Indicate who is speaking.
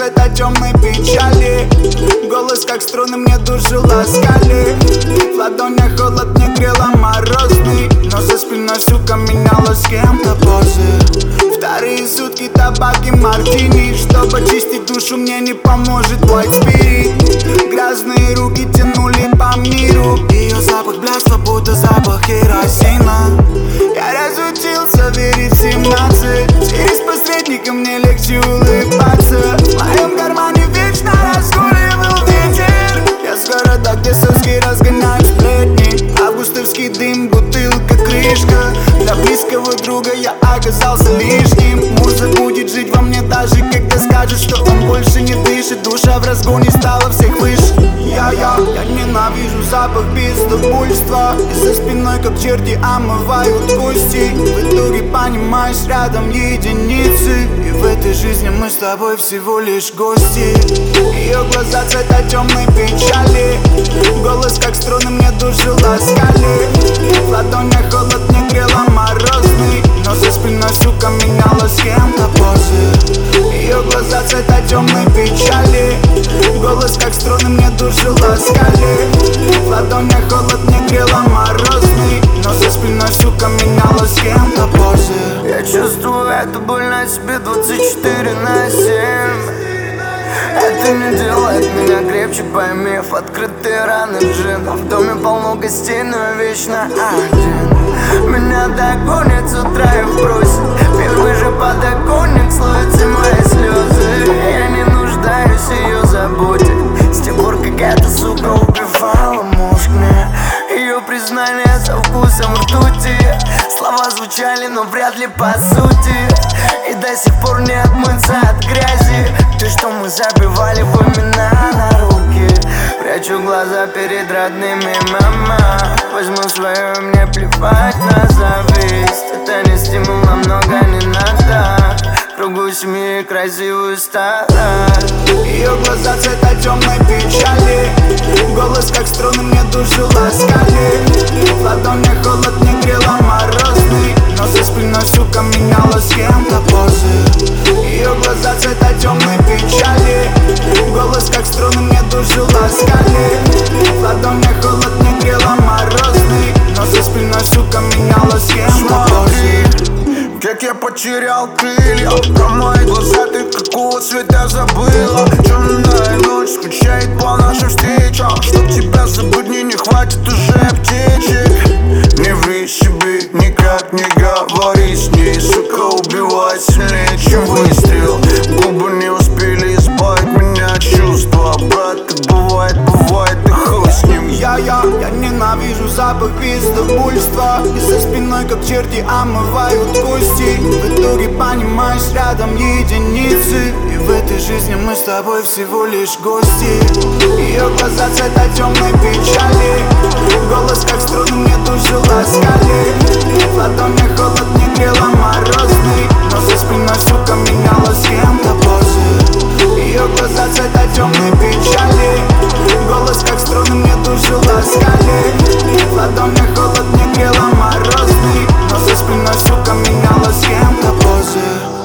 Speaker 1: цвета темной печали. Голос как струны мне душу ласкали. В ладонях холод не грела морозный, но за спиной, сука, меняла с кем-то позы. Вторые сутки табак и мартини. Чтобы очистить душу, мне не поможет white spirit. Грязные руки тянули по миру. Ее запах блядства, будто запах керосина. Я разучился верить в 17. Через посредника мне легче улыбаться. В моем кармане вечно разгуливал ветер. Я с города, где соски разгоняют сплетни. Августовский дым, бутылка, крышка. Для близкого друга я оказался лишним. Муза будет жить во мне даже когда скажет, что он больше не дышит. Душа в разгоне стала всех выше. Я ненавижу запах пиздобольства. И за спиной как черти омывают кости. В итоге понимаешь, рядом единицы. И в этой жизни мы с тобой всего лишь гости. Ее глаза цвета темной печали. Голос как струны мне душу ласкали. В ладонях холод не грела морозный, но за спиной, сука, меняла с кем-то позы. Ее глаза цвета темной печали. Голос как струны мне душу ласкали. В ладонях холод не грела морозный, но за спиной, сука, меняла с кем-то позы.
Speaker 2: Я чувствую эту боль на себе 24/7. Это не делает меня крепче, поймев открытые раны джин. В доме полно гостей, но вечно один. Меня догонит с утра и вбросит. Первый же подоконник слоятся мои слезы. Я не нуждаюсь в ее заботе. С тех пор, как эта сука убивала мозг мне. Ее признание со вкусом ртути. Слова звучали, но вряд ли по сути. И до сих пор не отмыться от грязи. Ты, что мы забивали в имена на руки. Прячу глаза перед родными, мама. Возьму свое, мне плевать на зависть. Это не стимул, а много не надо. Кругу семьи красивую старость.
Speaker 1: Ее глаза цвета темной печали. Голос как струны мне душу ласкали. В ладонях холод не грела морозный, но за спиной, сука, меняла с кем-то позы. Ее глаза цвета темной печали. Голос как струны мне душу ласкали. В ладонях холод не грела морозный, но за спиной, сука, меняла с кем-то позы.
Speaker 2: Как я потерял крылья. Про мои глаза ты какого цвета забыла. Темная ночь скучает по нашим встречам. Чтоб тебя забыть, мне не хватит уже аптечек. Не ври себе, никак не говори с ней. Сука, убивает сильнее, чем выстрел. Губы не успели избавить меня от чувства. Брат, так бывает, и хуй с ним.
Speaker 1: Я ненавижу запах пиздобольства. И за спиной как черти омывают кости. В итоге понимаешь, рядом единицы. И в этой жизни мы с тобой всего лишь гости. Ее глаза цвета темной печали. Голос как струны мне душу ласкали. В ладонях холод не грела морозный, но за спиной, сука, меняла с кем-то позы. Ее глаза цвета темной печали. Голос как струны мне душу ласкали. В ладонях холод не грела морозный, но за спиной, сука, меняла с кем-то позы.